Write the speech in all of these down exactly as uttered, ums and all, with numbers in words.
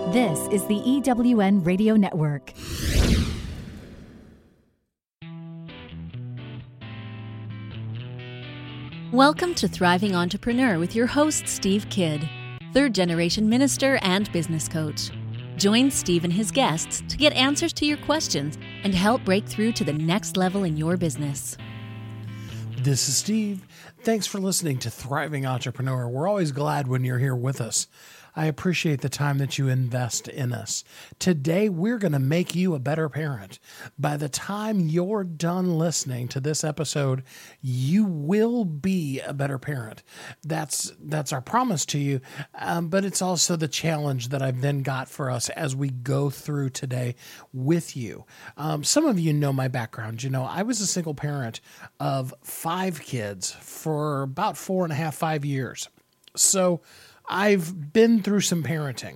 This is the E W N Radio Network. Welcome to Thriving Entrepreneur with your host, Steve Kidd, third-generation minister and business coach. Join Steve and his guests to get answers to your questions and help break through to the next level in your business. This is Steve. Thanks for listening to Thriving Entrepreneur. We're always glad when you're here with us. I appreciate the time that you invest in us. Today, we're going to make you a better parent. By the time you're done listening to this episode, you will be a better parent. That's that's our promise to you, um, but it's also the challenge that I've then got for us as we go through today with you. Um, some of you know my background. You know, I was a single parent of five kids for about four and a half, five years. So I've been through some parenting.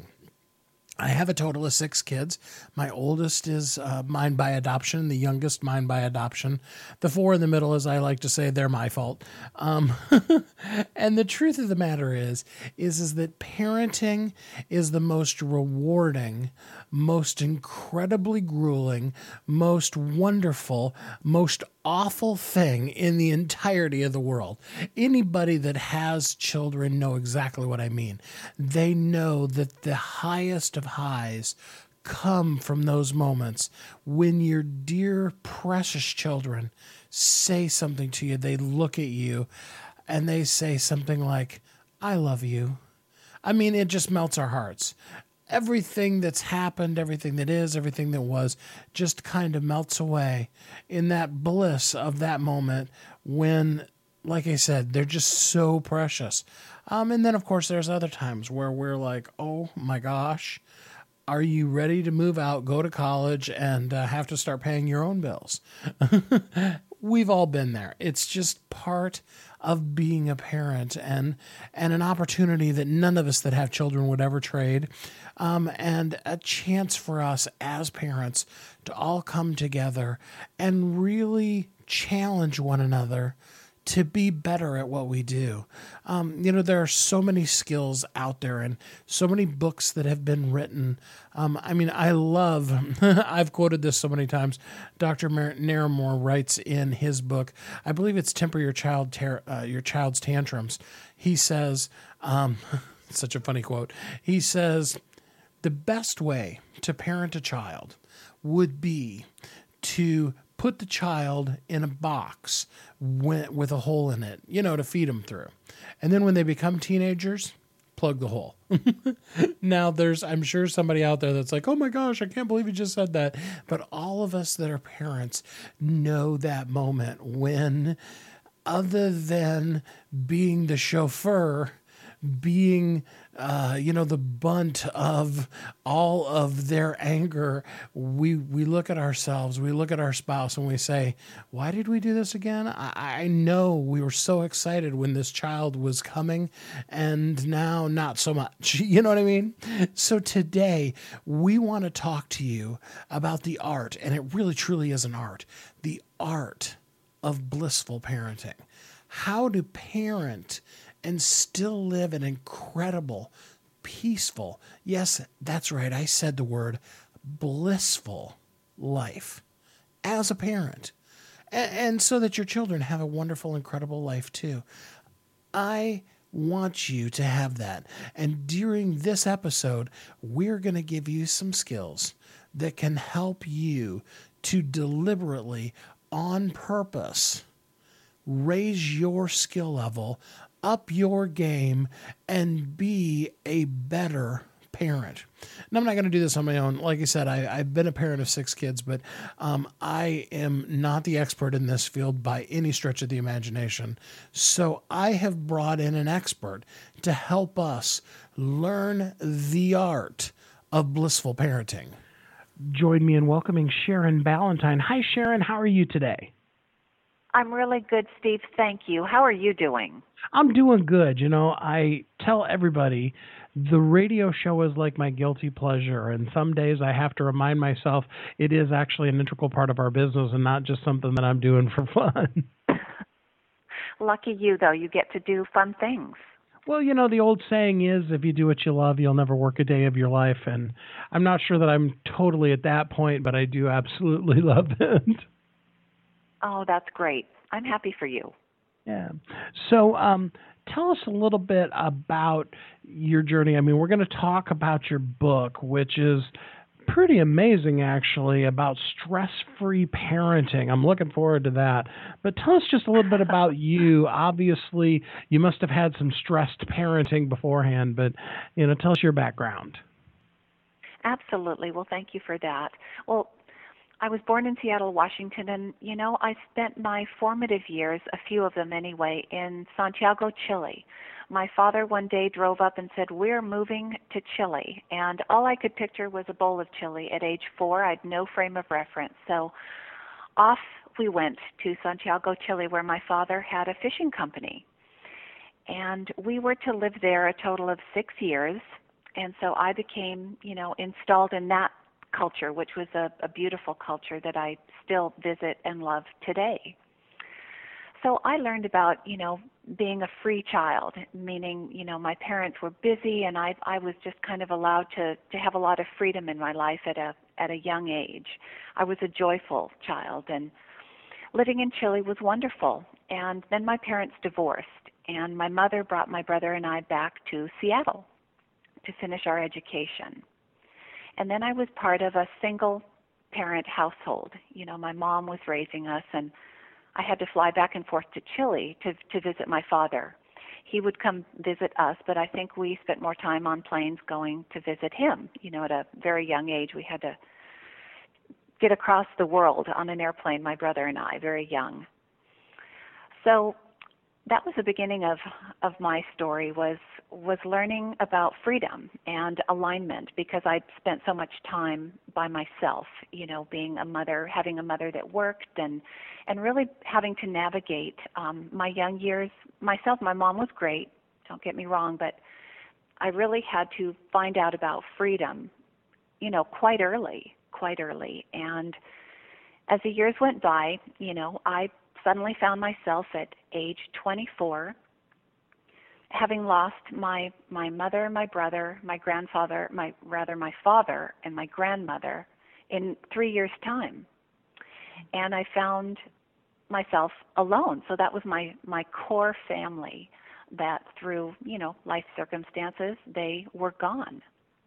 I have a total of six kids. My oldest is uh, mine by adoption. The youngest, mine by adoption. The four in the middle, as I like to say, they're my fault. Um, and the truth of the matter is, is, is that parenting is the most rewarding, most incredibly grueling, most wonderful, most awful thing in the entirety of the world. Anybody that has children know exactly what I mean. They know that the highest of highs come from those moments when your dear, precious children say something to you. They look at you and they say something like, "I love you." I mean, it just melts our hearts. Everything that's happened, everything that is, everything that was, just kind of melts away in that bliss of that moment when, like I said, they're just so precious. Um, and then, of course, there's other times where we're like, oh my gosh, are you ready to move out, go to college, and uh, have to start paying your own bills? We've all been there. It's just part of being a parent and and an opportunity that none of us that have children would ever trade, um, and a chance for us as parents to all come together and really challenge one another to be better at what we do. Um, you know, there are so many skills out there and so many books that have been written. Um, I mean, I love, I've quoted this so many times. Doctor Mer- Naramore writes in his book, I believe it's Temper Your Child, Ter- uh, Your Child's Tantrums. He says, um, such a funny quote. He says, the best way to parent a child would be to put the child in a box with a hole in it, you know, to feed them through. And then when they become teenagers, plug the hole. Now, there's, I'm sure somebody out there that's like, oh my gosh, I can't believe you just said that. But all of us that are parents know that moment when, other than being the chauffeur, being, uh, you know, the bunt of all of their anger, we we look at ourselves, we look at our spouse, and we say, why did we do this again? I, I know we were so excited when this child was coming, and now not so much. You know what I mean? So today, we want to talk to you about the art, and it really truly is an art, the art of blissful parenting. How to parent and still live an incredible, peaceful, yes, that's right, I said the word, blissful life as a parent. And, and so that your children have a wonderful, incredible life too. I want you to have that. And during this episode, we're going to give you some skills that can help you to deliberately, on purpose, raise your skill level, up your game, and be a better parent. And I'm not going to do this on my own. Like I said, I, I've been a parent of six kids, but um, I am not the expert in this field by any stretch of the imagination. So I have brought in an expert to help us learn the art of blissful parenting. Join me in welcoming Sharon Ballantyne. Hi, Sharon. How are you today? I'm really good, Steve. Thank you. How are you doing? I'm doing good. You know, I tell everybody the radio show is like my guilty pleasure, and some days I have to remind myself it is actually an integral part of our business and not just something that I'm doing for fun. Lucky you, though. You get to do fun things. Well, you know, the old saying is, if you do what you love, you'll never work a day of your life. And I'm not sure that I'm totally at that point, but I do absolutely love it. Oh, that's great. I'm happy for you. Yeah. So um, tell us a little bit about your journey. I mean, we're going to talk about your book, which is pretty amazing, actually, about stress-free parenting. I'm looking forward to that. But tell us just a little bit about you. Obviously, you must have had some stressed parenting beforehand, but, you know, tell us your background. Absolutely. Well, thank you for that. Well, I was born in Seattle, Washington, and, you know, I spent my formative years, a few of them anyway, in Santiago, Chile. My father one day drove up and said, "We're moving to Chile." And all I could picture was a bowl of chili at age four. I had no frame of reference. So off we went to Santiago, Chile, where my father had a fishing company. And we were to live there a total of six years. And so I became, you know, installed in that culture, which was a, a beautiful culture that I still visit and love today. So I learned about, you know, being a free child, meaning, you know, my parents were busy and I I was just kind of allowed to, to have a lot of freedom in my life at a at a young age. I was a joyful child, and living in Chile was wonderful. And then my parents divorced, and my mother brought my brother and I back to Seattle to finish our education. And then I was part of a single parent household. You know, my mom was raising us, and I had to fly back and forth to Chile to, to visit my father. He would come visit us, but I think we spent more time on planes going to visit him. You know, at a very young age, we had to get across the world on an airplane, my brother and I, very young. So that was the beginning of, of my story, was was learning about freedom and alignment, because I'd spent so much time by myself, you know, being a mother, having a mother that worked, and and really having to navigate um, my young years myself. My mom was great, don't get me wrong, but I really had to find out about freedom, you know, quite early, quite early. And as the years went by, you know, I suddenly found myself at age twenty-four, having lost my my mother, my brother, my grandfather, my rather my father and my grandmother in three years' time. And I found myself alone. So that was my my core family that through, you know, life circumstances, they were gone.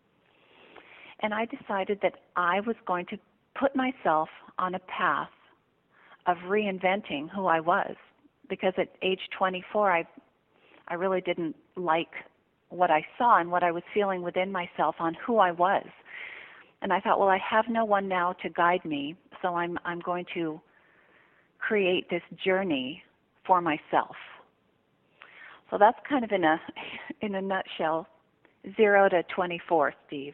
And I decided that I was going to put myself on a path of reinventing who I was, because at age twenty-four, I I really didn't like what I saw and what I was feeling within myself on who I was. And I thought, well, I have no one now to guide me, so I'm I'm going to create this journey for myself. So that's kind of in a in a nutshell, zero to twenty-four, Steve.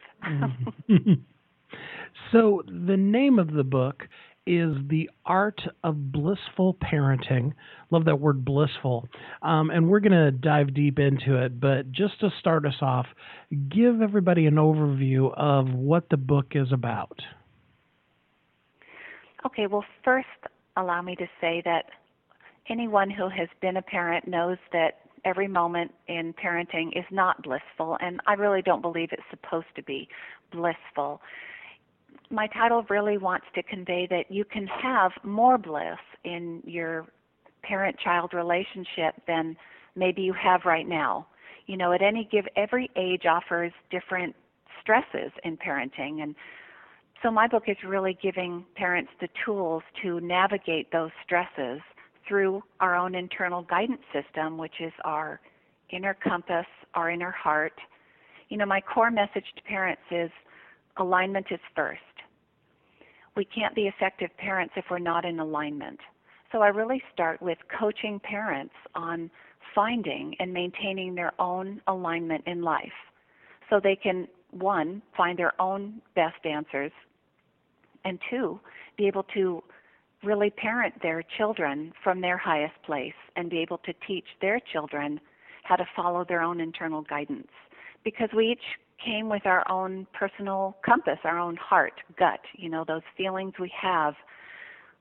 So the name of the book is The Art of Blissful Parenting. Love that word, blissful. Um, and we're going to dive deep into it. But just to start us off, give everybody an overview of what the book is about. Okay, well, first, allow me to say that anyone who has been a parent knows that every moment in parenting is not blissful, and I really don't believe it's supposed to be blissful. My title really wants to convey that you can have more bliss in your parent-child relationship than maybe you have right now. You know, at any give, every age offers different stresses in parenting, and so my book is really giving parents the tools to navigate those stresses through our own internal guidance system, which is our inner compass, our inner heart. You know, my core message to parents is alignment is first. We can't be effective parents if we're not in alignment. So I really start with coaching parents on finding and maintaining their own alignment in life, so they can, one, find their own best answers, and two, be able to really parent their children from their highest place and be able to teach their children how to follow their own internal guidance. Because we each came with our own personal compass, our own heart, gut, you know, those feelings we have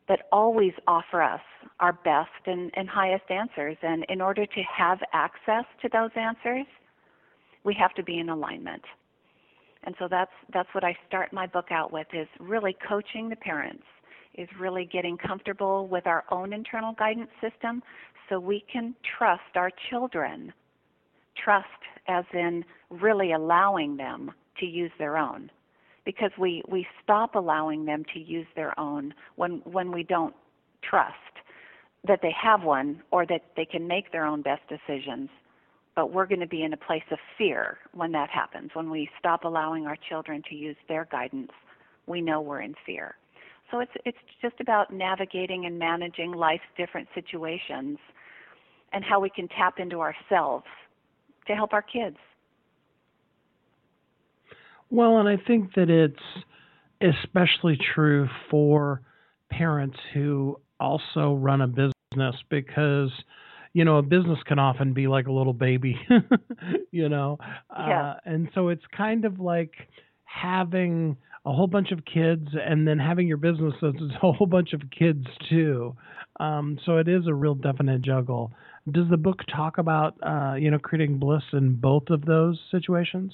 that always offer us our best and, and highest answers. And in order to have access to those answers, we have to be in alignment. And so that's that's what I start my book out with, is really coaching the parents, is really getting comfortable with our own internal guidance system so we can trust our children. Trust as in really allowing them to use their own. Because we, we stop allowing them to use their own when when we don't trust that they have one or that they can make their own best decisions. But we're going to be in a place of fear when that happens. When we stop allowing our children to use their guidance, we know we're in fear. So it's it's just about navigating and managing life's different situations and how we can tap into ourselves to help our kids. Well, and I think that it's especially true for parents who also run a business, because, you know, a business can often be like a little baby, you know. Yeah. Uh, and so it's kind of like having a whole bunch of kids and then having your business that's a whole bunch of kids too. Um, so it is a real definite juggle. Does the book talk about, uh, you know, creating bliss in both of those situations?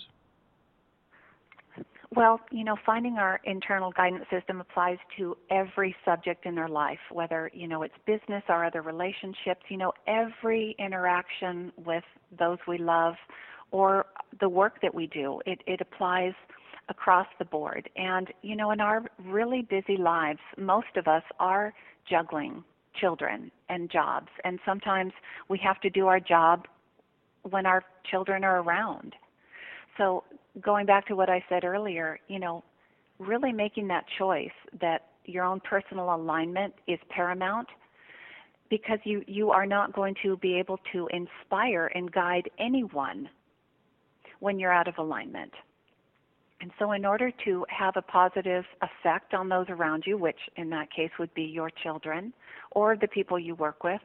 Well, you know, finding our internal guidance system applies to every subject in their life, whether, you know, it's business or other relationships, you know, every interaction with those we love or the work that we do, it, it applies across the board. And, you know, in our really busy lives, most of us are juggling children and jobs. And sometimes we have to do our job when our children are around. So going back to what I said earlier, you know, really making that choice that your own personal alignment is paramount, because you, you are not going to be able to inspire and guide anyone when you're out of alignment. And so in order to have a positive effect on those around you, which in that case would be your children or the people you work with,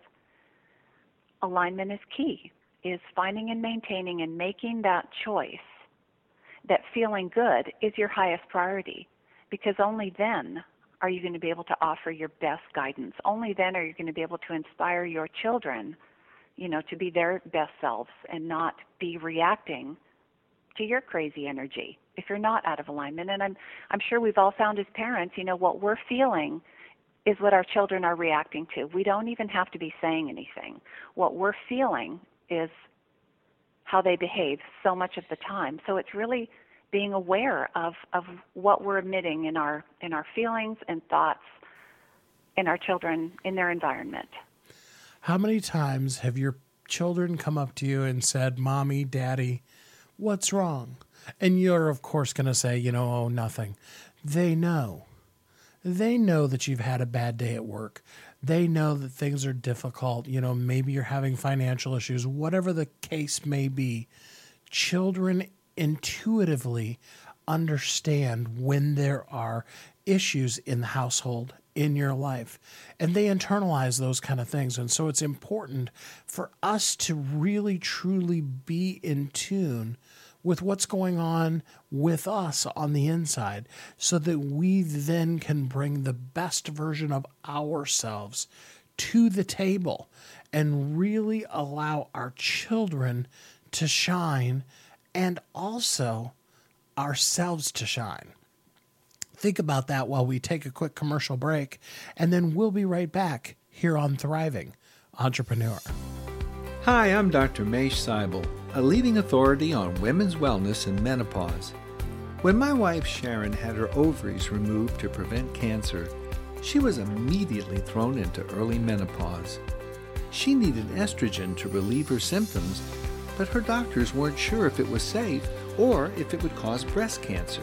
alignment is key, is finding and maintaining and making that choice that feeling good is your highest priority, because only then are you going to be able to offer your best guidance. Only then are you going to be able to inspire your children, you know, to be their best selves and not be reacting to your crazy energy if you're not out of alignment. And I'm I'm sure we've all found as parents, you know, what we're feeling is what our children are reacting to. We don't even have to be saying anything. What we're feeling is how they behave so much of the time. So it's really being aware of, of what we're emitting in our in our feelings and thoughts in our children, in their environment. How many times have your children come up to you and said, "Mommy, Daddy, what's wrong?" And you're, of course, going to say, you know, oh, nothing. They know. They know that you've had a bad day at work. They know that things are difficult. You know, maybe you're having financial issues, whatever the case may be. Children intuitively understand when there are issues in the household, in your life, and they internalize those kind of things. And so it's important for us to really, truly be in tune with what's going on with us on the inside, so that we then can bring the best version of ourselves to the table and really allow our children to shine and also ourselves to shine. Think about that while we take a quick commercial break, and then we'll be right back here on Thriving Entrepreneur. Hi, I'm Doctor Mesh Seibel, a leading authority on women's wellness and menopause. When my wife Sharon had her ovaries removed to prevent cancer, she was immediately thrown into early menopause. She needed estrogen to relieve her symptoms, but her doctors weren't sure if it was safe or if it would cause breast cancer.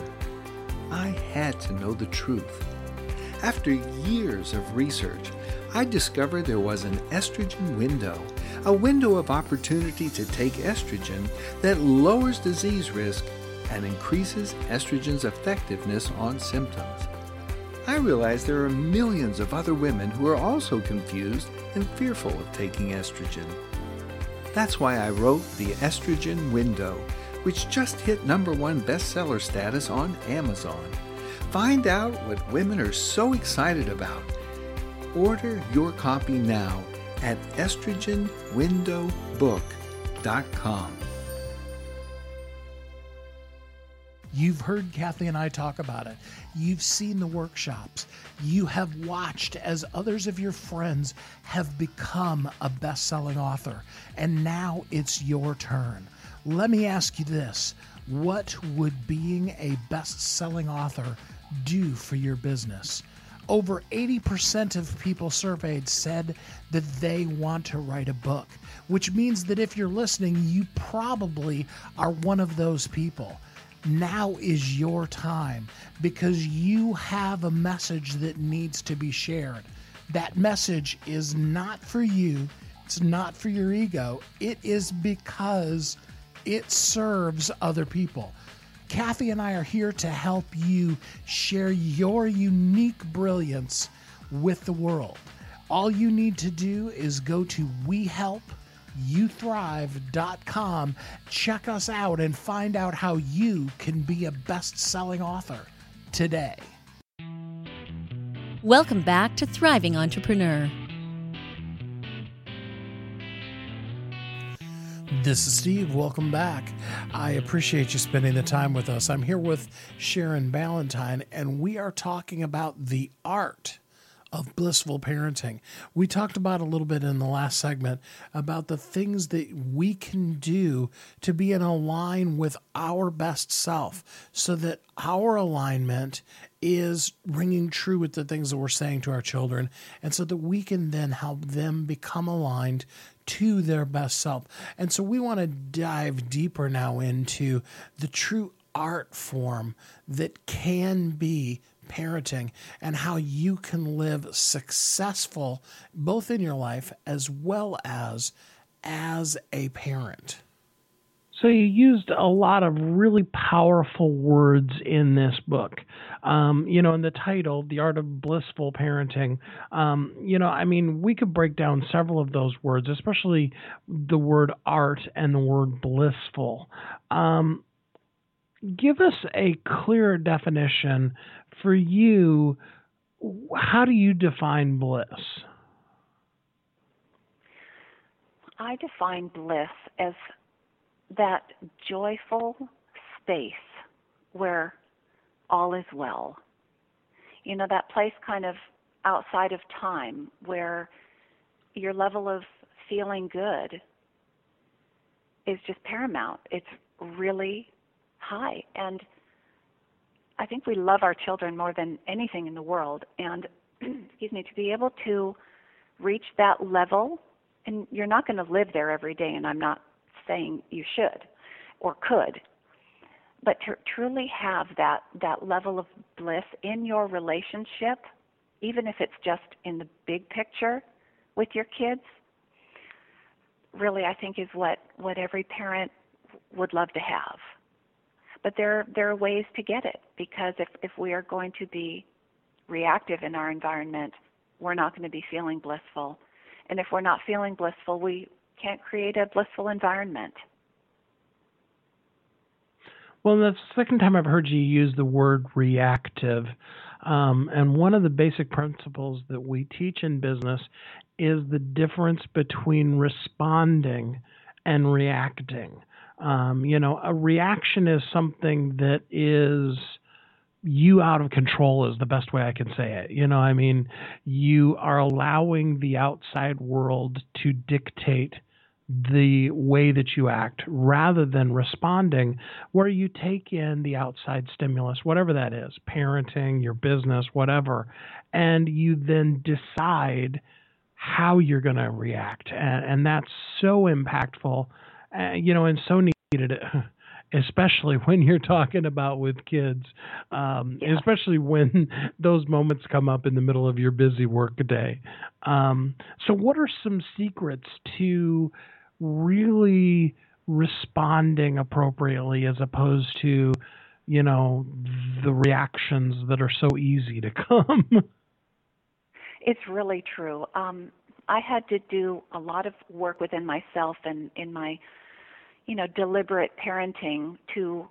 I had to know the truth. After years of research, I discovered there was an estrogen window, a window of opportunity to take estrogen that lowers disease risk and increases estrogen's effectiveness on symptoms. I realized there are millions of other women who are also confused and fearful of taking estrogen. That's why I wrote The Estrogen Window, which just hit number one bestseller status on Amazon. Find out what women are so excited about Order your copy now at estrogen window book dot com. You've heard Kathy and I talk about it. You've seen the workshops. You have watched as others of your friends have become a best-selling author. And now it's your turn. Let me ask you this. What would being a best-selling author do for your business? Over eighty percent of people surveyed said that they want to write a book, which means that if you're listening, you probably are one of those people. Now is your time because you have a message that needs to be shared. That message is not for you. It's not for your ego. It is because it serves other people. Kathy and I are here to help you share your unique brilliance with the world. All you need to do is go to we help you thrive dot com, check us out, and find out how you can be a best-selling author today. Welcome back to Thriving Entrepreneur. This is Steve. Welcome back. I appreciate you spending the time with us. I'm here with Sharon Ballantyne, and we are talking about the art of blissful parenting. We talked about a little bit in the last segment about the things that we can do to be in line with our best self so that our alignment is ringing true with the things that we're saying to our children, and so that we can then help them become aligned to their best self. And so we want to dive deeper now into the true art form that can be parenting and how you can live successful both in your life as well as as a parent. So you used a lot of really powerful words in this book. Um, you know, in the title, The Art of Blissful Parenting, um, you know, I mean, we could break down several of those words, especially the word art and the word blissful. Um, give us a clearer definition for you. How do you define bliss? I define bliss as that joyful space where all is well. You know, that place kind of outside of time where your level of feeling good is just paramount. It's really high. And I think we love our children more than anything in the world. And, excuse me, to be able to reach that level, and you're not going to live there every day, and I'm not saying you should or could, but to truly have that, that level of bliss in your relationship, even if it's just in the big picture with your kids, really I think is what, what every parent would love to have. But there, there are ways to get it, because if, if we are going to be reactive in our environment, we're not going to be feeling blissful. And if we're not feeling blissful, we can't create a blissful environment. Well, that's the second time I've heard you use the word reactive. Um, and one of the basic principles that we teach in business is the difference between responding and reacting. Um, you know, a reaction is something that is you out of control is the best way I can say it. You know, I mean, you are allowing the outside world to dictate the way that you act rather than responding, where you take in the outside stimulus, whatever that is, parenting, your business, whatever, and you then decide how you're going to react. And, and that's so impactful, uh, you know, and so needed, especially when you're talking about with kids, um, yeah. especially when those moments come up in the middle of your busy work day. Um, so what are some secrets to really responding appropriately as opposed to, you know, the reactions that are so easy to come? It's really true. Um, I had to do a lot of work within myself and in my, you know, deliberate parenting to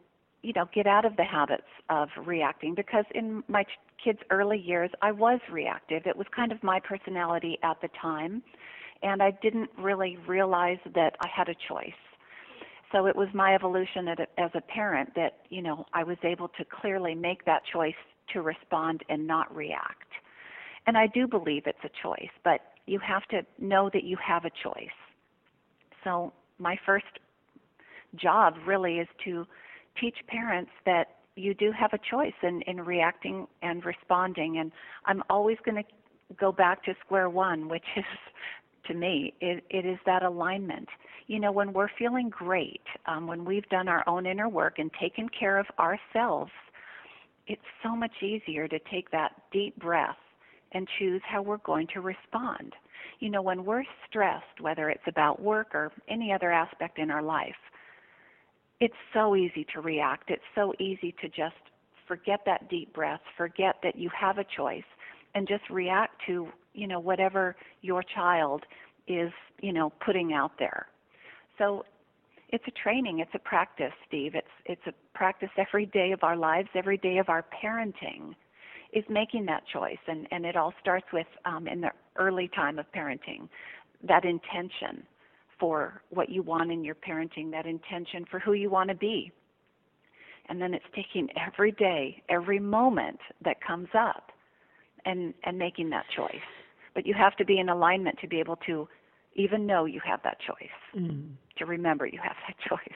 you know, get out of the habits of reacting, because in my kids' early years, I was reactive. It was kind of my personality at the time, and I didn't really realize that I had a choice. So it was my evolution as a parent that, you know, I was able to clearly make that choice to respond and not react. And I do believe it's a choice, but you have to know that you have a choice. So my first job really is to teach parents that you do have a choice in, in reacting and responding. And I'm always going to go back to square one, which is, to me, it, it is that alignment. You know, when we're feeling great, um, when we've done our own inner work and taken care of ourselves, it's so much easier to take that deep breath and choose how we're going to respond. You know, when we're stressed, whether it's about work or any other aspect in our life, it's so easy to react. It's so easy to just forget that deep breath, forget that you have a choice, and just react to, you know, whatever your child is, you know, putting out there. So it's a training, it's a practice, Steve. It's it's a practice every day of our lives, every day of our parenting is making that choice. And, and it all starts with, um, in the early time of parenting, that intention for what you want in your parenting, that intention for who you want to be. And then it's taking every day, every moment that comes up and, and making that choice. But you have to be in alignment to be able to even know you have that choice, mm. to remember you have that choice.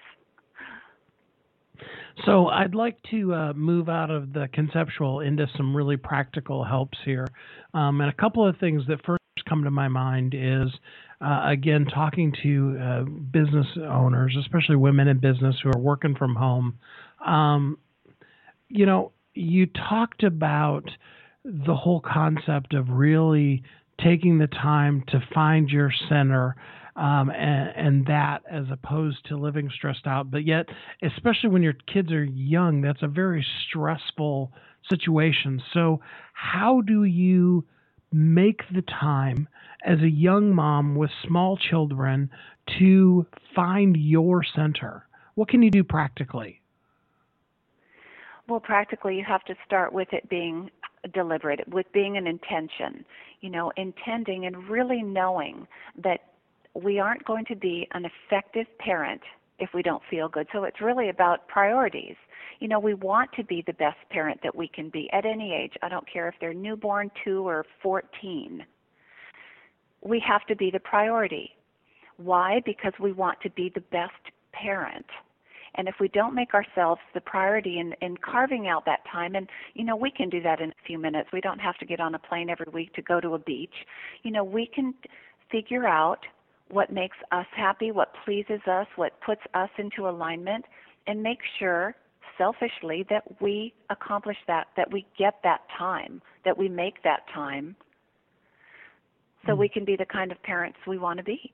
So I'd like to uh, move out of the conceptual into some really practical helps here. Um, and a couple of things that first come to my mind is, uh, again, talking to uh, business owners, especially women in business who are working from home. Um, you know, you talked about the whole concept of really taking the time to find your center, um, and, and that as opposed to living stressed out. But yet, especially when your kids are young, that's a very stressful situation. So how do you make the time as a young mom with small children to find your center? What can you do practically? Well, practically, you have to start with it being deliberate, with being an intention, you know, intending and really knowing that we aren't going to be an effective parent if we don't feel good. So it's really about priorities. You know, we want to be the best parent that we can be at any age. I don't care if they're newborn, two, or fourteen. We have to be the priority. Why? Because we want to be the best parent. And if we don't make ourselves the priority in, in carving out that time, and, you know, we can do that in a few minutes. We don't have to get on a plane every week to go to a beach. You know, we can figure out what makes us happy, what pleases us, what puts us into alignment, and make sure selfishly that we accomplish that, that we get that time, that we make that time so mm. we can be the kind of parents we want to be.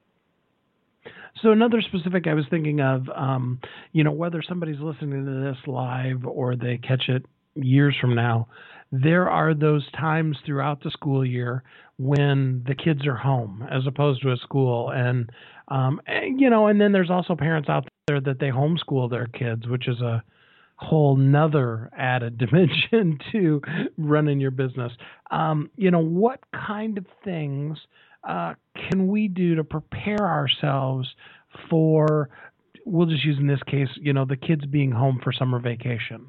So another specific I was thinking of, um, you know, whether somebody's listening to this live or they catch it years from now, there are those times throughout the school year when the kids are home as opposed to at school. And, um, and, you know, and then there's also parents out there that they homeschool their kids, which is a whole nother added dimension to running your business. Um, you know, what kind of things uh, can we do to prepare ourselves for, we'll just use in this case, you know, the kids being home for summer vacation?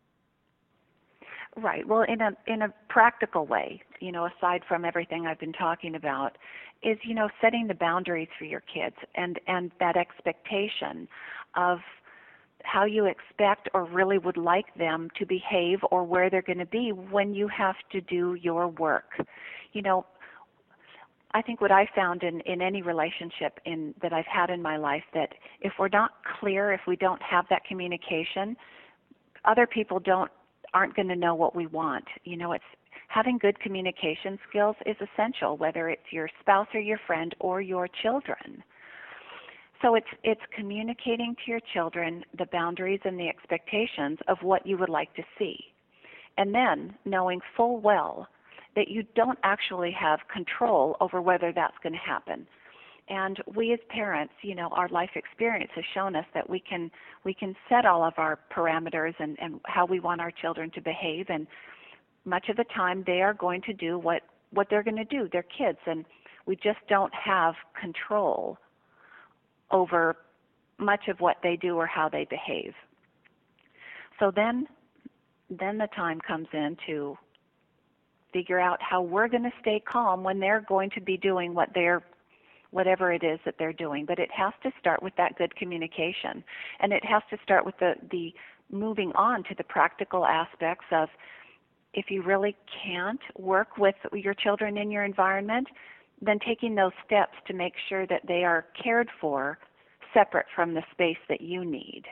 Right. Well, in a in a practical way, you know, aside from everything I've been talking about, is, you know, setting the boundaries for your kids and, and that expectation of how you expect or really would like them to behave or where they're going to be when you have to do your work. You know, I think what I found in, in any relationship in that I've had in my life, that if we're not clear, if we don't have that communication, other people don't aren't going to know what we want. You know, it's having good communication skills is essential, whether it's your spouse or your friend or your children. So it's it's communicating to your children the boundaries and the expectations of what you would like to see. And then knowing full well that you don't actually have control over whether that's going to happen. And we as parents, you know, our life experience has shown us that we can we can set all of our parameters and, and how we want our children to behave, and much of the time they are going to do what, what they're going to do. They're kids, and we just don't have control over much of what they do or how they behave. So then then the time comes in to figure out how we're going to stay calm when they're going to be doing what they're whatever it is that they're doing. But it has to start with that good communication. And it has to start with the, the moving on to the practical aspects of, if you really can't work with your children in your environment, then taking those steps to make sure that they are cared for separate from the space that you need.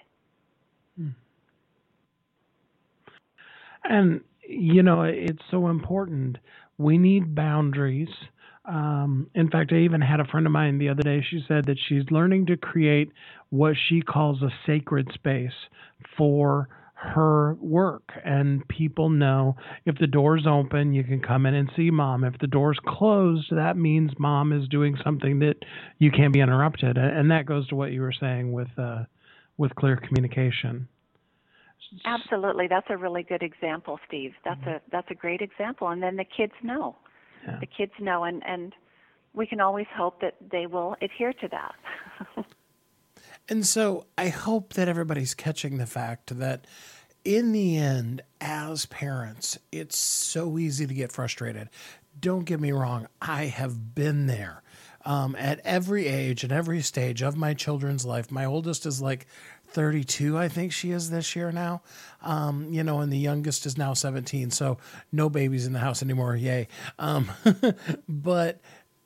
And, you know, it's so important. We need boundaries. Um, in fact, I even had a friend of mine the other day. She said that she's learning to create what she calls a sacred space for her work. And people know if the door's open, you can come in and see mom. If the door's closed, that means mom is doing something that you can't be interrupted. And that goes to what you were saying with uh, with clear communication. Absolutely. That's a really good example, Steve. That's a that's a great example. And then the kids know. Yeah. The kids know, and, and we can always hope that they will adhere to that. And so I hope that everybody's catching the fact that in the end, as parents, it's so easy to get frustrated. Don't get me wrong. I have been there um, at every age and every stage of my children's life. My oldest is like thirty-two, I think she is this year now. Um, you know, and the youngest is now seventeen. So no babies in the house anymore. Yay. Um, but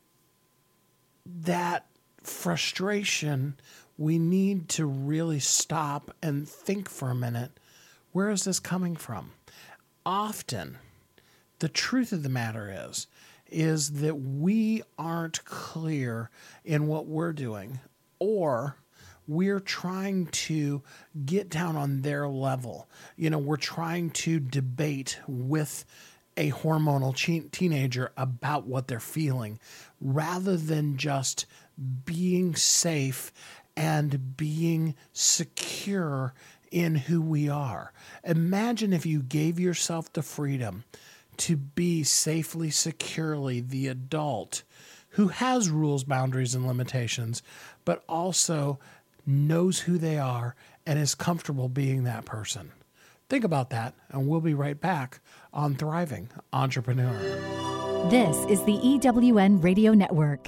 that frustration, we need to really stop and think for a minute. Where is this coming from? Often, the truth of the matter is, is that we aren't clear in what we're doing, or we're trying to get down on their level. You know, we're trying to debate with a hormonal che- teenager about what they're feeling, rather than just being safe and being secure in who we are. Imagine if you gave yourself the freedom to be safely, securely the adult who has rules, boundaries, and limitations, but also knows who they are and is comfortable being that person. Think about that, and we'll be right back on Thriving Entrepreneur. This is the E W N Radio Network.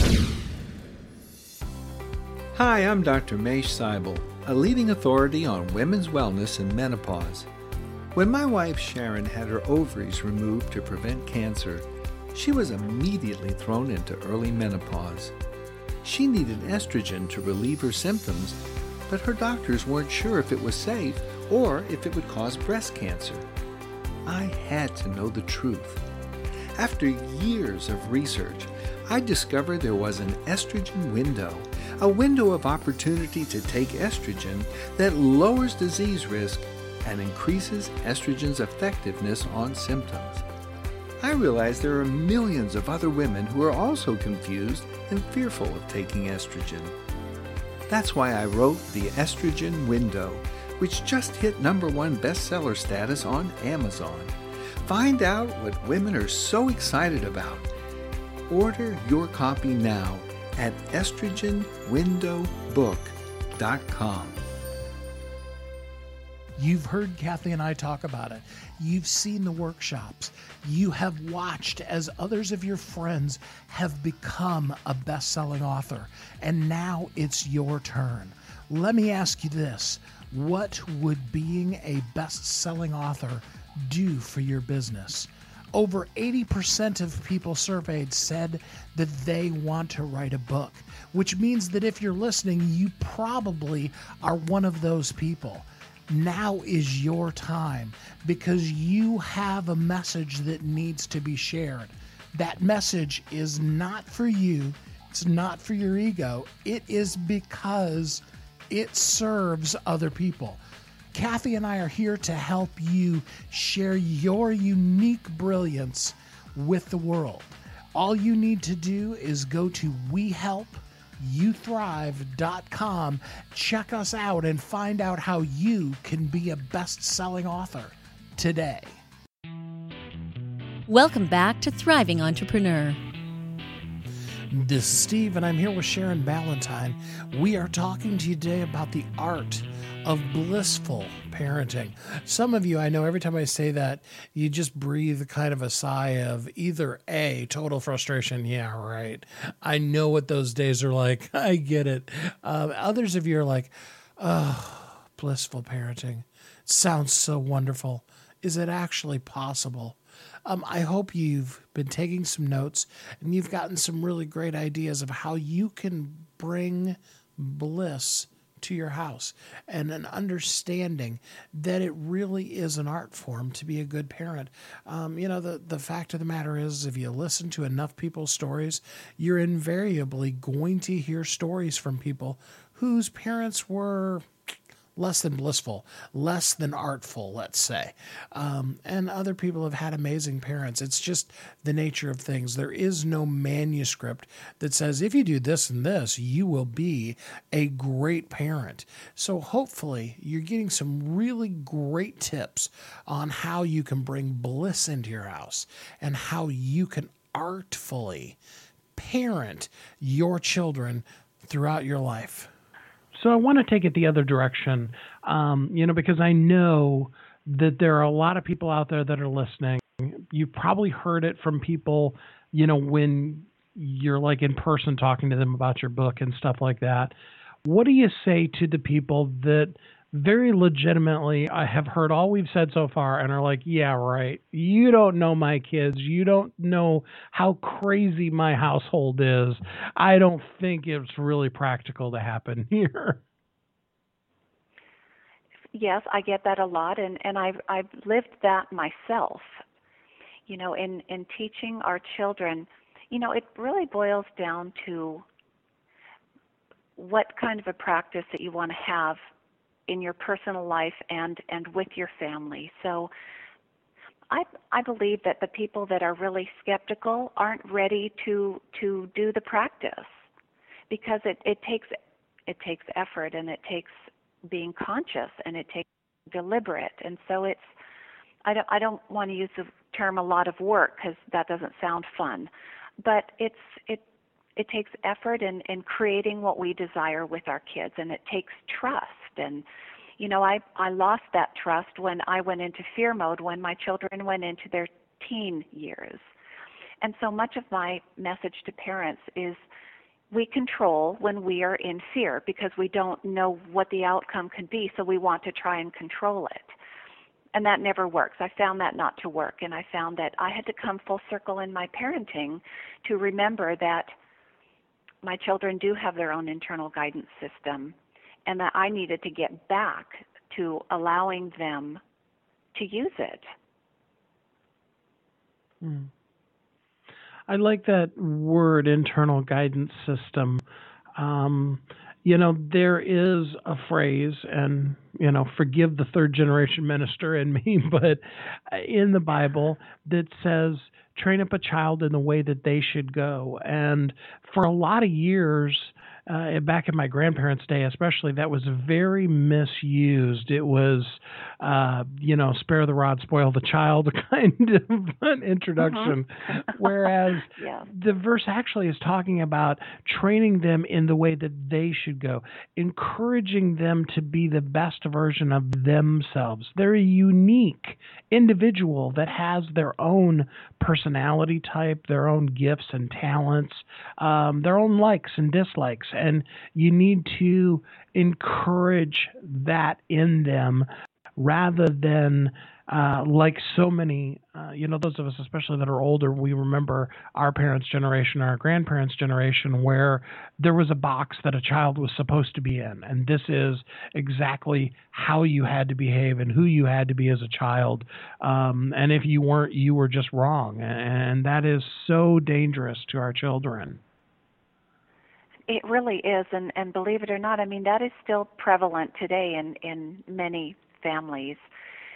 Hi, I'm Doctor Mesh Seibel, a leading authority on women's wellness and menopause. When my wife Sharon had her ovaries removed to prevent cancer, she was immediately thrown into early menopause. She needed estrogen to relieve her symptoms, but her doctors weren't sure if it was safe or if it would cause breast cancer. I had to know the truth. After years of research, I discovered there was an estrogen window, a window of opportunity to take estrogen that lowers disease risk and increases estrogen's effectiveness on symptoms. I realized there are millions of other women who are also confused and fearful of taking estrogen. That's why I wrote The Estrogen Window, which just hit number one bestseller status on Amazon. Find out what women are so excited about. Order your copy now at estrogen window book dot com. You've heard Kathy and I talk about it. You've seen the workshops. You have watched as others of your friends have become a best-selling author. And now it's your turn. Let me ask you this. What would being a best-selling author do for your business? Over eighty percent of people surveyed said that they want to write a book, which means that if you're listening, you probably are one of those people. Now is your time, because you have a message that needs to be shared. That message is not for you. It's not for your ego. It is because it serves other people. Kathy and I are here to help you share your unique brilliance with the world. All you need to do is go to we help you thrive dot com, check us out, and find out how you can be a best-selling author today. Welcome back to Thriving Entrepreneur. This is Steve, and I'm here with Sharon Ballantyne. We are talking to you today about the art of blissful parenting. Some of you, I know every time I say that, you just breathe kind of a sigh of either A, total frustration, yeah, right. I know what those days are like. I get it. Um, others of you are like, oh, blissful parenting. It sounds so wonderful. Is it actually possible? Um, I hope you've been taking some notes and you've gotten some really great ideas of how you can bring bliss to your house and an understanding that it really is an art form to be a good parent. Um, you know, the, the fact of the matter is, if you listen to enough people's stories, you're invariably going to hear stories from people whose parents were less than blissful, less than artful, let's say. Um, and other people have had amazing parents. It's just the nature of things. There is no manuscript that says, if you do this and this, you will be a great parent. So hopefully you're getting some really great tips on how you can bring bliss into your house and how you can artfully parent your children throughout your life. So I want to take it the other direction, um, you know, because I know that there are a lot of people out there that are listening. You've probably heard it from people, you know, when you're like in person talking to them about your book and stuff like that. What do you say to the people that very legitimately I have heard all we've said so far and are like, yeah, right. You don't know my kids. You don't know how crazy my household is. I don't think it's really practical to happen here. Yes, I get that a lot, and, and I've, I've lived that myself. You know, in, in teaching our children, you know, it really boils down to what kind of a practice that you want to have in your personal life and, and with your family. So I I believe that the people that are really skeptical aren't ready to to do the practice, because it, it takes it takes effort, and it takes being conscious, and it takes deliberate. And so it's I don't I don't want to use the term a lot of work, because that doesn't sound fun, but it's it it takes effort in, in creating what we desire with our kids, and it takes trust. And, you know, I, I lost that trust when I went into fear mode when my children went into their teen years. And so much of my message to parents is we control when we are in fear, because we don't know what the outcome could be, so we want to try and control it. And that never works. I found that not to work, and I found that I had to come full circle in my parenting to remember that my children do have their own internal guidance system, and that I needed to get back to allowing them to use it. Hmm. I like that word, internal guidance system. Um, you know, there is a phrase, and, you know, forgive the third generation minister in me, but in the Bible that says, train up a child in the way that they should go. And for a lot of years, uh, back in my grandparents' day especially, that was very misused. It was, uh, you know, spare the rod, spoil the child kind of an introduction. Uh-huh. Whereas yeah. the verse actually is talking about training them in the way that they should go, encouraging them to be the best version of themselves. They're a unique individual that has their own personality type, their own gifts and talents, um, their own likes and dislikes. And you need to encourage that in them rather than uh, like so many, uh, you know, those of us especially that are older, we remember our parents' generation, our grandparents' generation, where there was a box that a child was supposed to be in. And this is exactly how you had to behave and who you had to be as a child. Um, and if you weren't, you were just wrong. And that is so dangerous to our children. It really is, and, and believe it or not, I mean, that is still prevalent today in, in many families.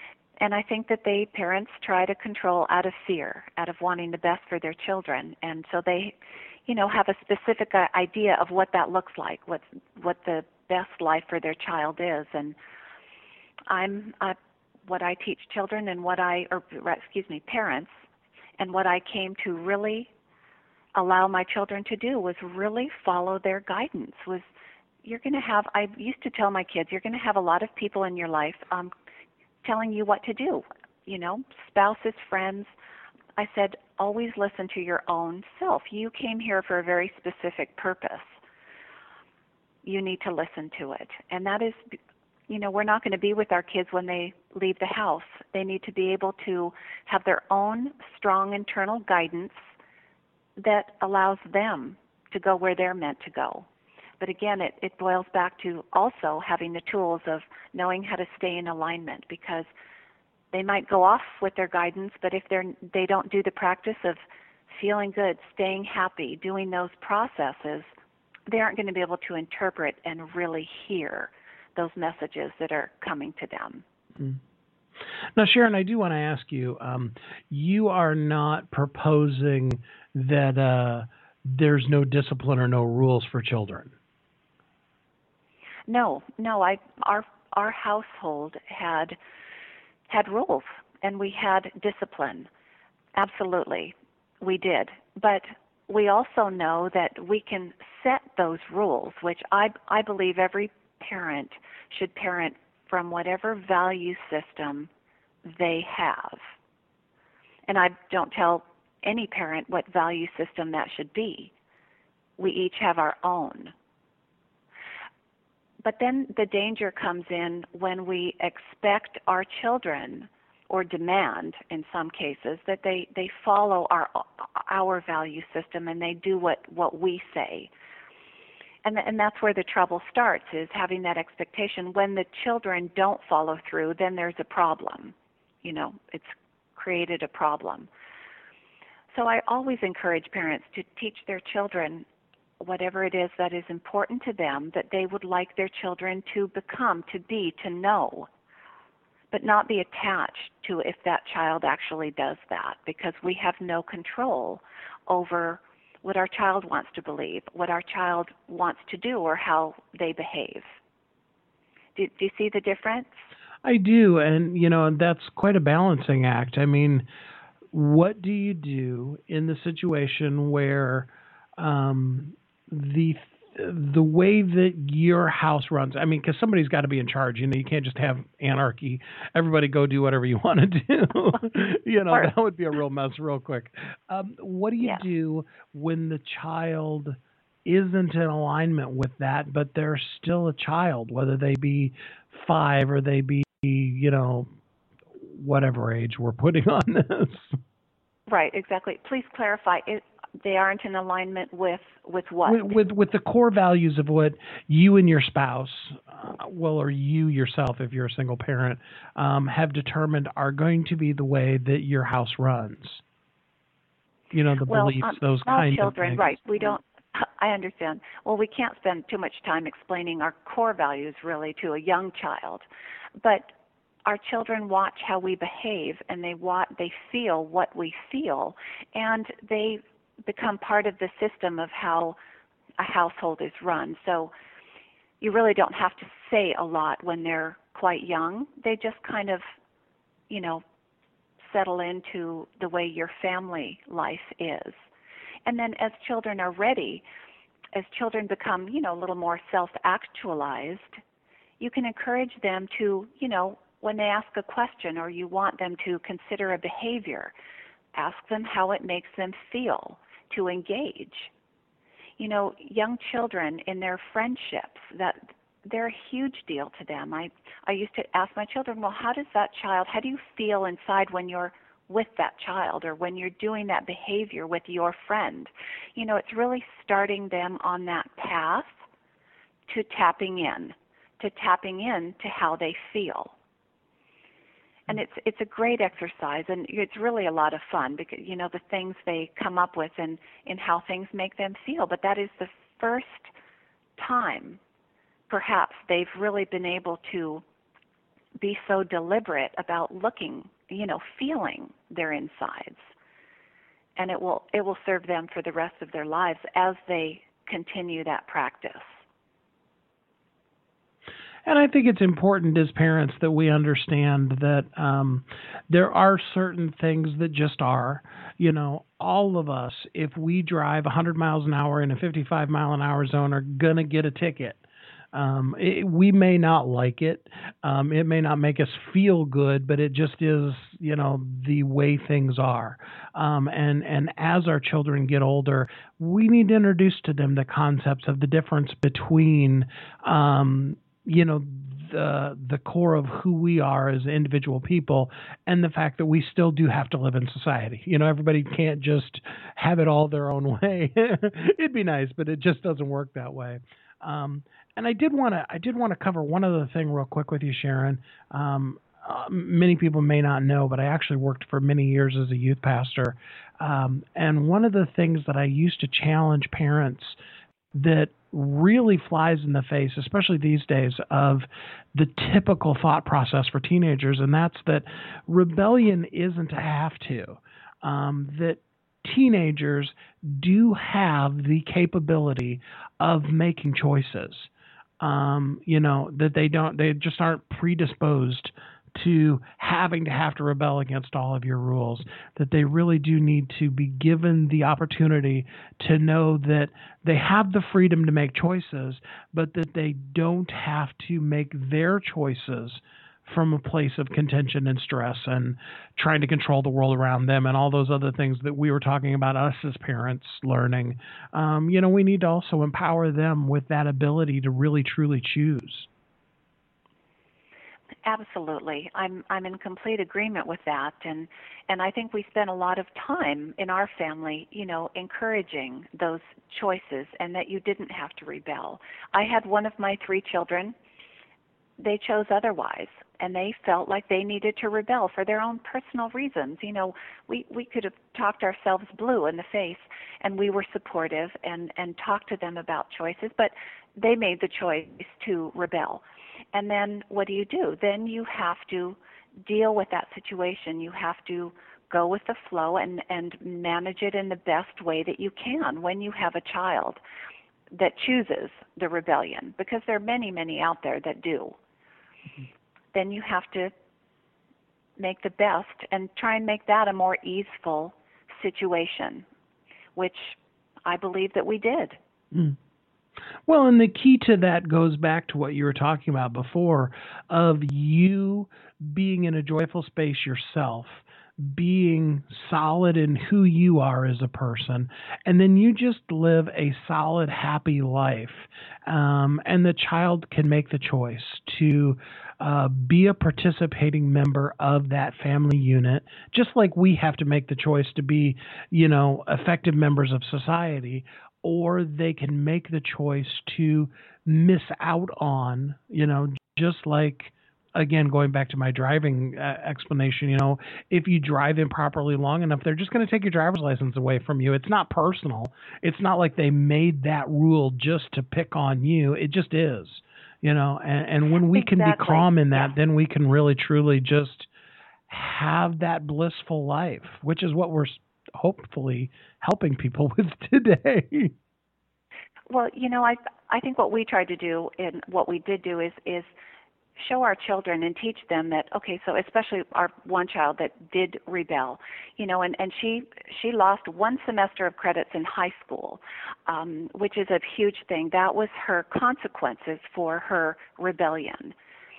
and I think that they parents try to control out of fear, out of wanting the best for their children, and so they, you know, have a specific idea of what that looks like, what what the best life for their child is. And I'm uh, what I teach children and what I, or excuse me, parents, and what I came to really allow my children to do was really follow their guidance. Was you're going to have, I used to tell my kids, you're going to have a lot of people in your life um, telling you what to do, you know, spouses, friends. I said, always listen to your own self. You came here for a very specific purpose. You need to listen to it. And that is, you know, we're not going to be with our kids when they leave the house. They need to be able to have their own strong internal guidance that allows them to go where they're meant to go. But again, it, it boils back to also having the tools of knowing how to stay in alignment, because they might go off with their guidance, but if they're, they don't do the practice of feeling good, staying happy, doing those processes, they aren't going to be able to interpret and really hear those messages that are coming to them. Mm. Now, Sharon, I do want to ask you, um, you are not proposing that uh, there's no discipline or no rules for children. No, no. I our our household had had rules, and we had discipline. Absolutely, we did. But we also know that we can set those rules, which I I believe every parent should parent from whatever value system they have. And I don't tell any parent what value system that should be. We each have our own. But then the danger comes in when we expect our children, or demand in some cases, that they, they follow our our value system and they do what, what we say. And, and that's where the trouble starts, is having that expectation. When the children don't follow through, then there's a problem. You know, it's created a problem. So I always encourage parents to teach their children whatever it is that is important to them, that they would like their children to become, to be, to know, but not be attached to if that child actually does that, because we have no control over what our child wants to believe, what our child wants to do, or how they behave. Do, do you see the difference? I do, and, you know, that's quite a balancing act. I mean, what do you do in the situation where um, the the way that your house runs, I mean, because somebody's got to be in charge. You know, you can't just have anarchy. Everybody go do whatever you want to do. You know, that would be a real mess real quick. Um, what do you yeah. do when the child isn't in alignment with that, but they're still a child, whether they be five or they be, you know, whatever age we're putting on this? Right, exactly. Please clarify. It, they aren't in alignment with, with what? With, with with the core values of what you and your spouse, uh, well, or you yourself, if you're a single parent, um, have determined are going to be the way that your house runs. You know, the well, beliefs, um, those small kinds children, of things. Right. We don't. I understand. Well, we can't spend too much time explaining our core values really to a young child, but our children watch how we behave, and they watch, they feel what we feel, and they become part of the system of how a household is run. So you really don't have to say a lot when they're quite young. They just kind of, you know, settle into the way your family life is. And then as children are ready, as children become, you know, a little more self-actualized, you can encourage them to, you know, when they ask a question or you want them to consider a behavior, ask them how it makes them feel to engage. You know, young children in their friendships, that they're a huge deal to them. I, I used to ask my children, well, how does that child, how do you feel inside when you're with that child or when you're doing that behavior with your friend? You know, it's really starting them on that path to tapping in, to tapping in to how they feel. And it's it's a great exercise, and it's really a lot of fun because, you know, the things they come up with and, and how things make them feel. But that is the first time, perhaps, they've really been able to be so deliberate about looking, you know, feeling their insides. And it will it will serve them for the rest of their lives as they continue that practice. And I think it's important as parents that we understand that um, there are certain things that just are. You know, all of us, if we drive one hundred miles an hour in a fifty-five mile an hour zone, are going to get a ticket. Um, it, we may not like it. Um, it may not make us feel good, but it just is, you know, the way things are. Um, and, and as our children get older, we need to introduce to them the concepts of the difference between, um, you know, the the core of who we are as individual people and the fact that we still do have to live in society. You know, everybody can't just have it all their own way. It'd be nice, but it just doesn't work that way. Um, and I did want to I did want to cover one other thing real quick with you, Sharon. Um, uh, many people may not know, but I actually worked for many years as a youth pastor. Um, and one of the things that I used to challenge parents that really flies in the face, especially these days, of the typical thought process for teenagers, and that's that rebellion isn't a have to. Um, that teenagers do have the capability of making choices. Um, you know, that they don't, they just aren't predisposed to having to have to rebel against all of your rules, that they really do need to be given the opportunity to know that they have the freedom to make choices, but that they don't have to make their choices from a place of contention and stress and trying to control the world around them and all those other things that we were talking about us as parents learning. Um, you know, we need to also empower them with that ability to really, truly choose. Absolutely. I'm I'm in complete agreement with that, and and I think we spent a lot of time in our family, you know, encouraging those choices and that you didn't have to rebel. I had one of my three children, they chose otherwise, and they felt like they needed to rebel for their own personal reasons. You know, we we could have talked ourselves blue in the face, and we were supportive and and talked to them about choices, but they made the choice to rebel. And then what do you do? Then you have to deal with that situation. You have to go with the flow and, and manage it in the best way that you can when you have a child that chooses the rebellion, because there are many, many out there that do. Mm-hmm. Then you have to make the best and try and make that a more easeful situation, which I believe that we did. Mm. Well, and the key to that goes back to what you were talking about before, of you being in a joyful space yourself, being solid in who you are as a person, and then you just live a solid, happy life. Um, and the child can make the choice to uh, be a participating member of that family unit, just like we have to make the choice to be, you know, effective members of society. Or they can make the choice to miss out on, you know, just like, again, going back to my driving uh, explanation, you know, if you drive improperly long enough, they're just going to take your driver's license away from you. It's not personal. It's not like they made that rule just to pick on you. It just is, you know, and, and when we exactly. can be calm in that, yeah. then we can really, truly just have that blissful life, which is what we're hopefully helping people with today. Well, you know, I I think what we tried to do and what we did do is is show our children and teach them that, okay, so especially our one child that did rebel, you know, and, and she she lost one semester of credits in high school, um, which is a huge thing. That was her consequences for her rebellion.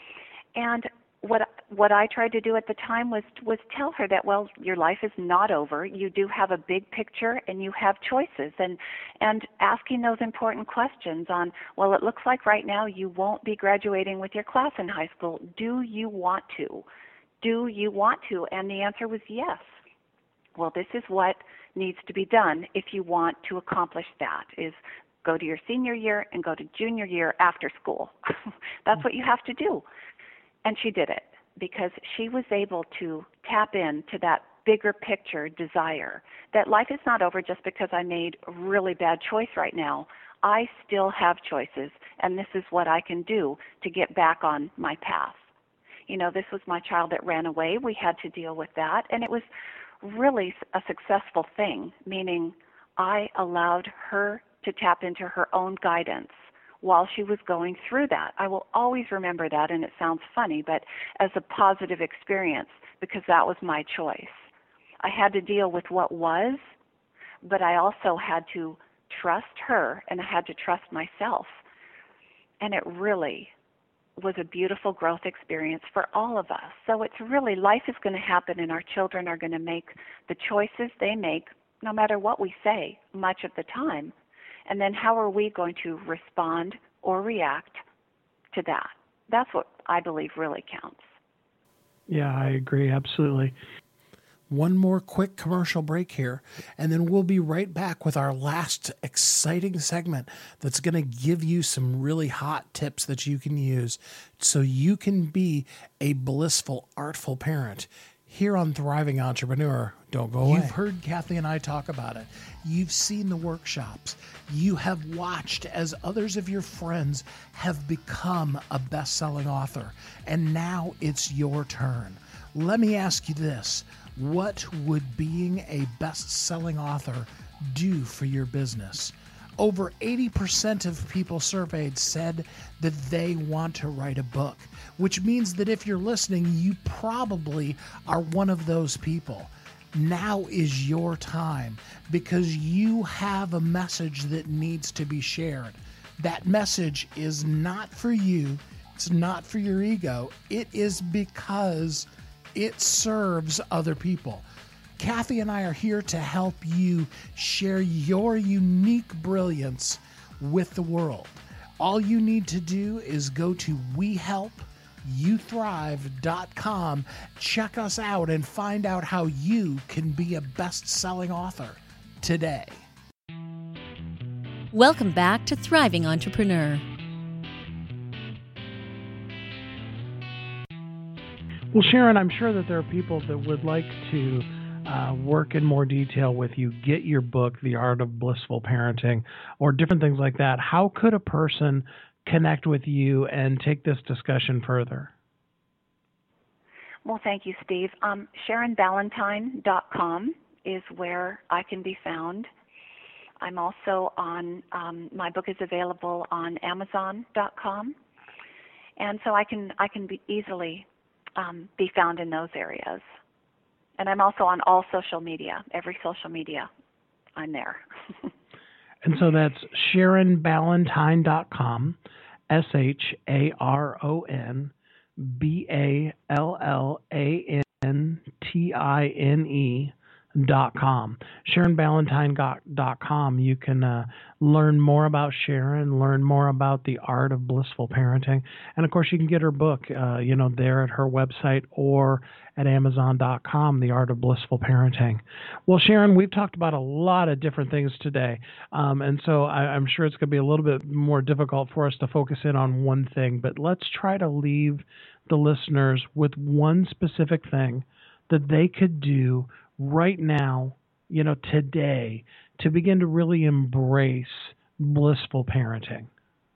And what what I tried to do at the time was was tell her that, well, your life is not over. You do have a big picture and you have choices, and and asking those important questions on, well, it looks like right now you won't be graduating with your class in high school. Do you want to? Do you want to? And the answer was yes. Well, this is what needs to be done if you want to accomplish that, is go to your senior year and go to junior year after school. That's what you have to do. And she did it because she was able to tap into that bigger picture desire that life is not over just because I made a really bad choice right now. I still have choices, and this is what I can do to get back on my path. You know, this was my child that ran away. We had to deal with that. And it was really a successful thing, meaning I allowed her to tap into her own guidance while she was going through that. I will always remember that, and it sounds funny, but as a positive experience, because that was my choice. I had to deal with what was, but I also had to trust her, and I had to trust myself. And it really was a beautiful growth experience for all of us. So it's really, life is going to happen, and our children are going to make the choices they make, no matter what we say, much of the time. And then how are we going to respond or react to that? That's what I believe really counts. Yeah, I agree. Absolutely. One more quick commercial break here, and then we'll be right back with our last exciting segment that's going to give you some really hot tips that you can use so you can be a blissful, artful parent. Here on Thriving Entrepreneur, don't go away. You've heard Kathy and I talk about it. You've seen the workshops. You have watched as others of your friends have become a best-selling author. And now it's your turn. Let me ask you this. What would being a best-selling author do for your business? Over eighty percent of people surveyed said that they want to write a book, which means that if you're listening, you probably are one of those people. Now is your time because you have a message that needs to be shared. That message is not for you. It's not for your ego. It is because it serves other people. Kathy and I are here to help you share your unique brilliance with the world. All you need to do is go to we help you thrive dot com, check us out, and find out how you can be a best-selling author today. Welcome back to Thriving Entrepreneur. Well, Sharon, I'm sure that there are people that would like to uh, work in more detail with you, get your book, The Art of Blissful Parenting, or different things like that. How could a person connect with you and take this discussion further? Well, thank you, Steve. Um, Sharon Ballantine dot com is where I can be found. I'm also on, um, my book is available on Amazon dot com, and so I can I can be easily um, be found in those areas. And I'm also on all social media, every social media, I'm there. And so that's Sharon Ballantine dot com, S H A R O N B A L L A N T I N E dot com. Sharon Ballantine dot com. You can uh, learn more about Sharon, learn more about the art of blissful parenting, and of course you can get her book, uh, you know, there at her website or at Amazon dot com, The Art of Blissful Parenting. Well, Sharon, we've talked about a lot of different things today, um, and so I, I'm sure it's going to be a little bit more difficult for us to focus in on one thing, but let's try to leave the listeners with one specific thing that they could do right now, you know, today, to begin to really embrace blissful parenting.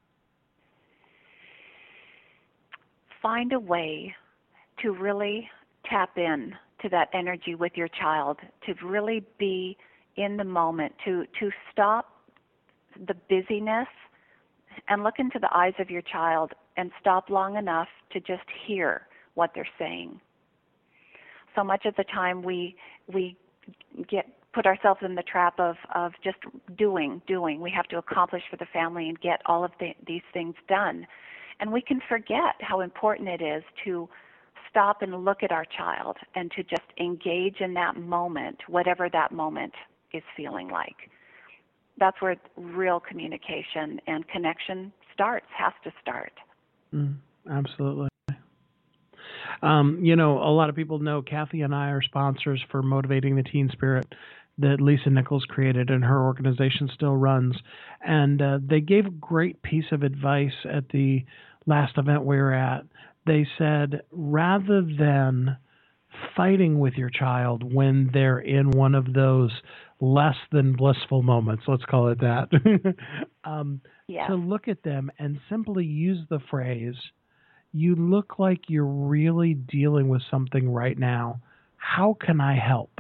Find a way to really tap in to that energy with your child, to really be in the moment, to, to stop the busyness and look into the eyes of your child and stop long enough to just hear what they're saying. So much of the time we we get put ourselves in the trap of, of just doing, doing. We have to accomplish for the family and get all of the, these things done. And we can forget how important it is to stop and look at our child and to just engage in that moment, whatever that moment is feeling like. That's where real communication and connection starts, has to start. Mm, absolutely. Um, you know, a lot of people know Kathy and I are sponsors for Motivating the Teen Spirit that Lisa Nichols created and her organization still runs. And uh, they gave a great piece of advice at the last event we were at. They said, rather than fighting with your child when they're in one of those less than blissful moments, let's call it that, um, yeah. to look at them and simply use the phrase, you look like you're really dealing with something right now. How can I help?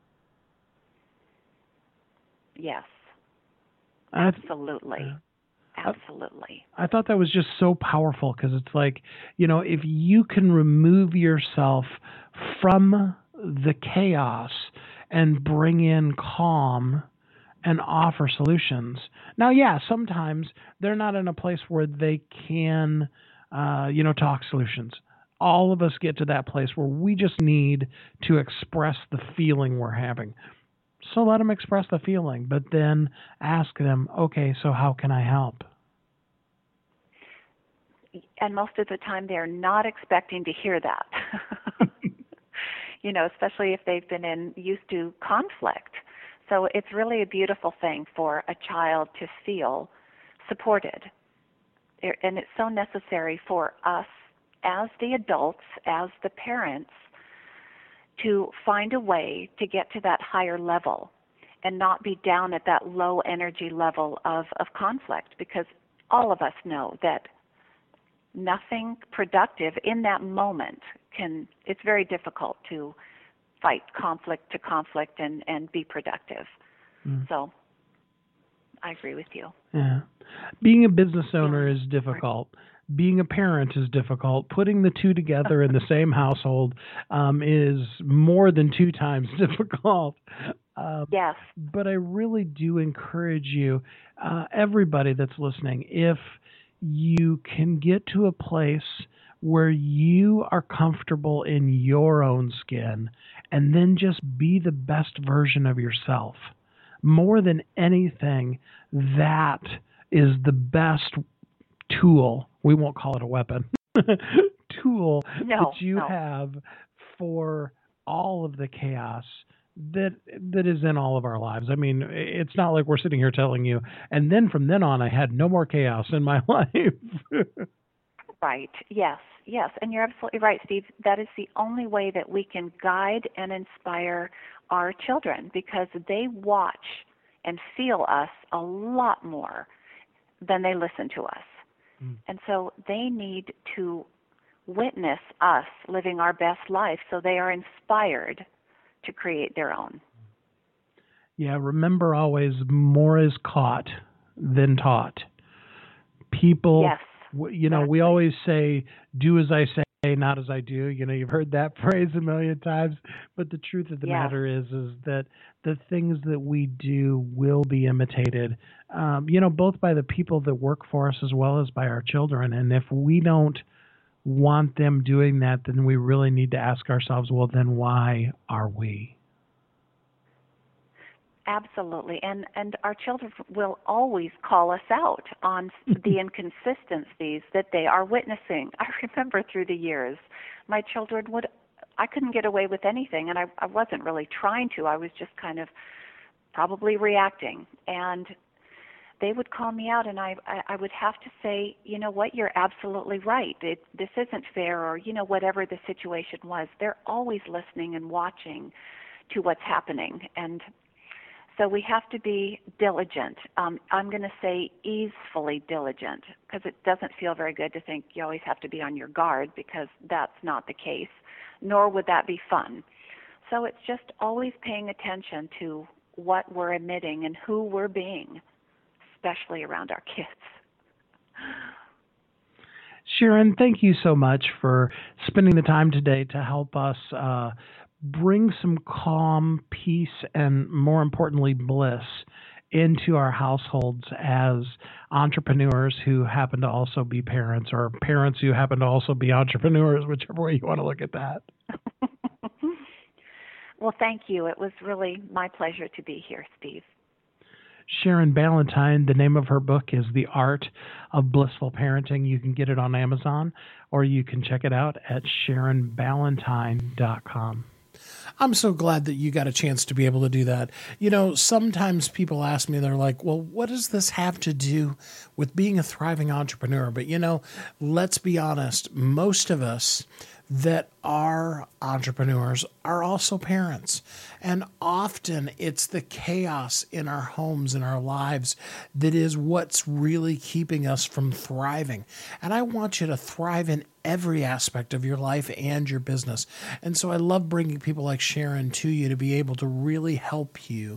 Yes. I th- Absolutely. Absolutely. I thought that was just so powerful because it's like, you know, if you can remove yourself from the chaos and bring in calm and offer solutions. Now, yeah, sometimes they're not in a place where they can, uh, you know, talk solutions. All of us get to that place where we just need to express the feeling we're having. So let them express the feeling, but then ask them, okay, so how can I help? And most of the time they're not expecting to hear that. You know, especially if they've been in used to conflict. So it's really a beautiful thing for a child to feel supported. And it's so necessary for us as the adults, as the parents, to find a way to get to that higher level and not be down at that low energy level of, of conflict, because all of us know that nothing productive in that moment can, it's very difficult to fight conflict to conflict and, and be productive. Mm. So I agree with you. Yeah. Being a business owner is difficult. Being a parent is difficult. Putting the two together in the same household um, is more than two times difficult. Um, yes. But I really do encourage you, uh, everybody that's listening, if you can get to a place where you are comfortable in your own skin and then just be the best version of yourself. More than anything, that is the best tool, we won't call it a weapon, tool no, that you no. have for all of the chaos that that is in all of our lives. I mean, it's not like we're sitting here telling you, and then from then on I had no more chaos in my life. Right. Yes. Yes. And you're absolutely right, Steve. That is the only way that we can guide and inspire our children, because they watch and feel us a lot more than they listen to us. Mm. And so they need to witness us living our best life so they are inspired to create their own. Yeah, remember always, more is caught than taught. People, yes, you know, exactly. We always say, do as I say, not as I do. You know, you've heard that phrase a million times. But the truth of the yes. matter is, is that the things that we do will be imitated, um, you know, both by the people that work for us as well as by our children. And if we don't want them doing that, then we really need to ask ourselves, well, then why are we? Absolutely. And and our children will always call us out on the inconsistencies that they are witnessing. I remember through the years, my children would, I couldn't get away with anything, and I, I wasn't really trying to. I was just kind of probably reacting. And they would call me out, and I, I would have to say, you know what, you're absolutely right. It, this isn't fair, or, you know, whatever the situation was. They're always listening and watching to what's happening. And so we have to be diligent. Um, I'm going to say easefully diligent, because it doesn't feel very good to think you always have to be on your guard, because that's not the case, nor would that be fun. So it's just always paying attention to what we're emitting and who we're being, especially around our kids. Sharon, thank you so much for spending the time today to help us uh, bring some calm, peace, and more importantly, bliss into our households as entrepreneurs who happen to also be parents, or parents who happen to also be entrepreneurs, whichever way you want to look at that. Well, thank you. It was really my pleasure to be here, Steve. Sharon Ballentine, the name of her book is The Art of Blissful Parenting. You can get it on Amazon, or you can check it out at sharon ballentine dot com. I'm so glad that you got a chance to be able to do that. You know, sometimes people ask me, they're like, well, what does this have to do with being a thriving entrepreneur? But, you know, let's be honest, most of us that our entrepreneurs are also parents. And often it's the chaos in our homes, in our lives, that is what's really keeping us from thriving. And I want you to thrive in every aspect of your life and your business. And so I love bringing people like Sharon to you to be able to really help you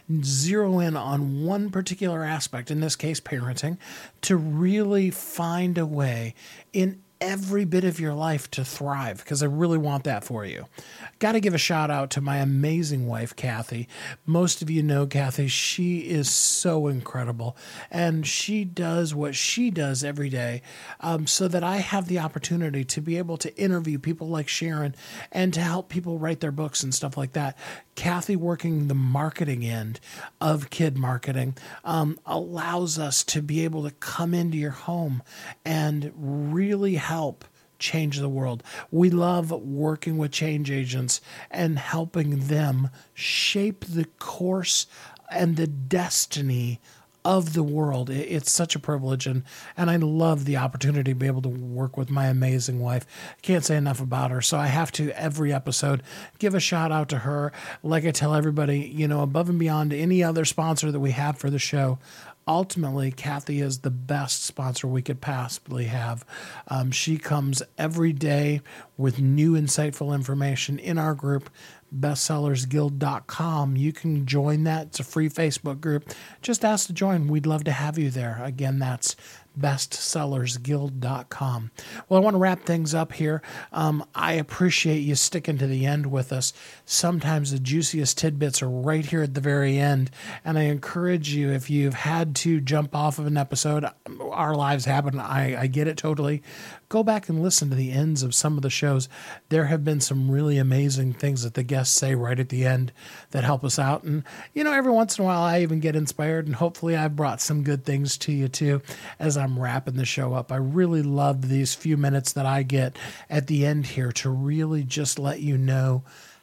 zero in on one particular aspect, in this case, parenting, to really find a way in every bit of your life to thrive, because I really want that for you. Got to give a shout out to my amazing wife, Kathy. Most of you know Kathy. She is so incredible, and she does what she does every day um, so that I have the opportunity to be able to interview people like Sharon and to help people write their books and stuff like that. Kathy, working the marketing end of Kid Marketing, um, allows us to be able to come into your home and really help change the world. We love working with change agents and helping them shape the course and the destiny of the world. It's such a privilege, and, and I love the opportunity to be able to work with my amazing wife. Can't say enough about her, so I have to, every episode, give a shout out to her. Like I tell everybody, you know, above and beyond any other sponsor that we have for the show, ultimately, Kathy is the best sponsor we could possibly have. Um, she comes every day with new, insightful information in our group, bestsellers guild dot com. You can join that. It's a free Facebook group. Just ask to join. We'd love to have you there. Again, that's bestsellers guild dot com. Well, I want to wrap things up here. Um, I appreciate you sticking to the end with us. Sometimes the juiciest tidbits are right here at the very end, and I encourage you, if you've had to jump off of an episode, our lives happen, I, I get it totally, go back and listen to the ends of some of the shows. There have been some really amazing things that the guests say right at the end that help us out, and you know, every once in a while I even get inspired, and hopefully I've brought some good things to you too as I'm wrapping the show up. I really love these few minutes that I get at the end here to really just let you know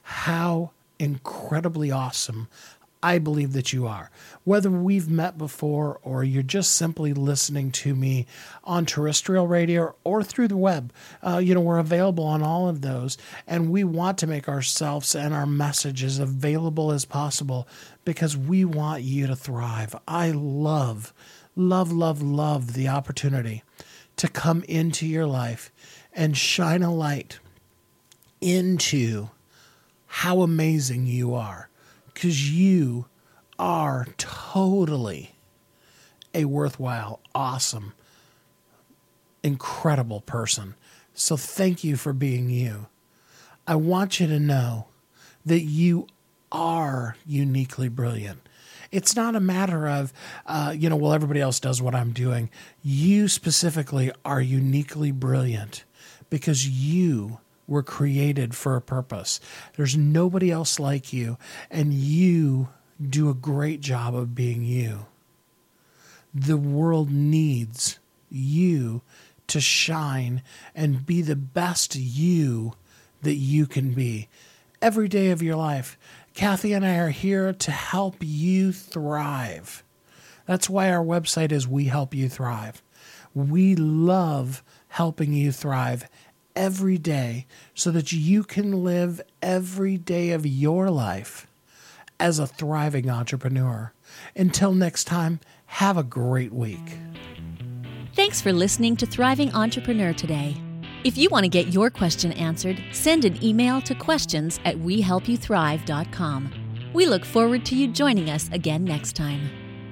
how incredibly awesome I believe that you are. Whether we've met before or you're just simply listening to me on terrestrial radio or through the web, uh, you know, we're available on all of those, and we want to make ourselves and our messages available as possible because we want you to thrive. I love Love, love, love the opportunity to come into your life and shine a light into how amazing you are, because you are totally a worthwhile, awesome, incredible person. So thank you for being you. I want you to know that you are uniquely brilliant. It's not a matter of, uh, you know, well, everybody else does what I'm doing. You specifically are uniquely brilliant because you were created for a purpose. There's nobody else like you, and you do a great job of being you. The world needs you to shine and be the best you that you can be every day of your life. Kathy and I are here to help you thrive. That's why our website is We Help You Thrive. We love helping you thrive every day so that you can live every day of your life as a thriving entrepreneur. Until next time, have a great week. Thanks for listening to Thriving Entrepreneur today. If you want to get your question answered, send an email to questions at we help you thrive dot com. We look forward to you joining us again next time.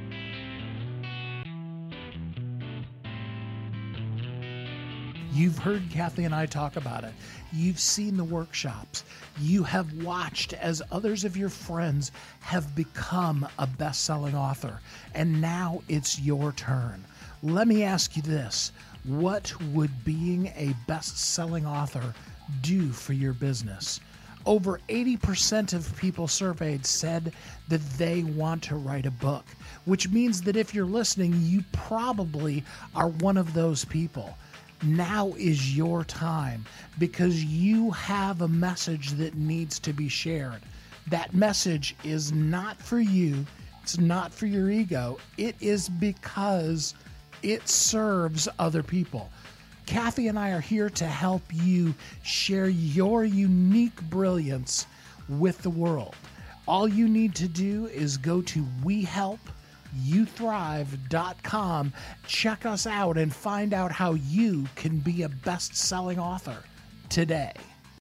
You've heard Kathy and I talk about it. You've seen the workshops. You have watched as others of your friends have become a best-selling author. And now it's your turn. Let me ask you this. What would being a best-selling author do for your business? Over eighty percent of people surveyed said that they want to write a book, which means that if you're listening, you probably are one of those people. Now is your time because you have a message that needs to be shared. That message is not for you. It's not for your ego. It is because it serves other people. Kathy and I are here to help you share your unique brilliance with the world. All you need to do is go to we help you thrive dot com, check us out, and find out how you can be a best-selling author today.